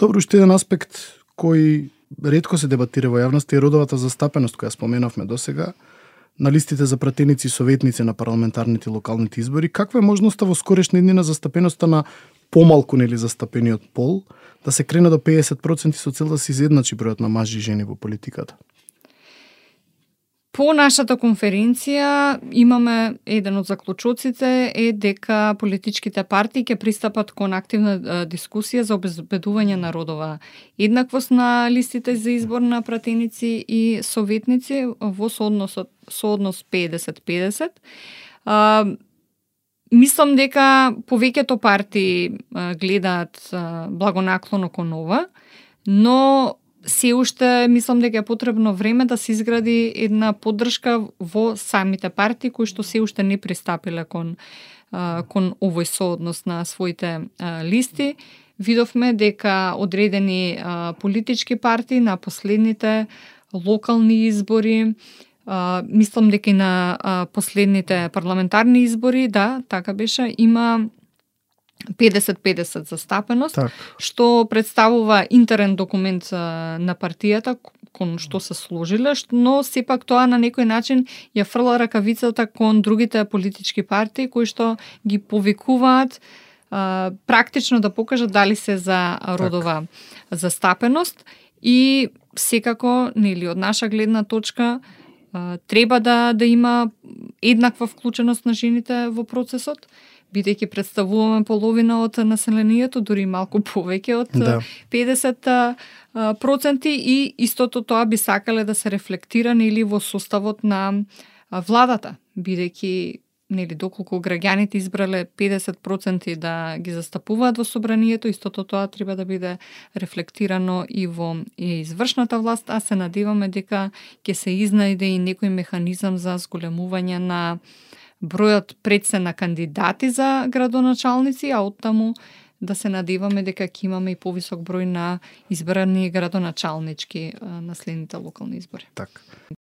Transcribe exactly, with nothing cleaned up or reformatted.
Добро, уште еден аспект кој ретко се дебатира во јавноста е родовата застапеност која споменавме досега на листите за пратеници и советници на парламентарните и локалните избори. Каква е можноста во скорешна иднина застапеноста на помалку нели застапениот пол да се крене до педесет проценти со цел да се изедначи бројот на мажи и жени во политиката? По нашата конференција имаме еден од заклучоците е дека политичките партии ќе пристапат кон активна дискусија за обезбедување на родова еднаквост на листите за избор на пратеници и советници во сооднос сооднос педесет педесет. А, мислам дека повеќето партии гледаат благонаклоно кон ова, но се уште мислам дека е потребно време да се изгради една поддршка во самите партии кои што се уште не пристапиле кон кон овој сооднос на своите листи. Видовме дека одредени политички партии на последните локални избори, мислам дека и на последните парламентарни избори, да, така беше, има педесет педесет застапеност, Так. што представува интерен документ на партијата кон што се сложиле, но сепак тоа на некој начин ја фрла ракавицата кон другите политички партии кои што ги повикуваат а, практично да покажат дали се за родова так. застапеност и секако нели од наша гледна точка а, треба да да има еднаква вклученост на жените во процесот, бидејќи представуваме половина од населението, дури малку повеќе од да. педесет проценти и истото тоа би сакале да се рефлектира нели во составот на владата, бидејќи нели доколку граѓаните избрале педесет проценти да ги застапуваат во собранието, истото тоа треба да биде рефлектирано и во и извршната власт, а се надеваме дека ќе се изнајде и некој механизам за зголемување на бројот пред се на кандидати за градоначалници, а оттаму да се надеваме дека ќе имаме и повисок број на избрани градоначалнички на следните локални избори. Так.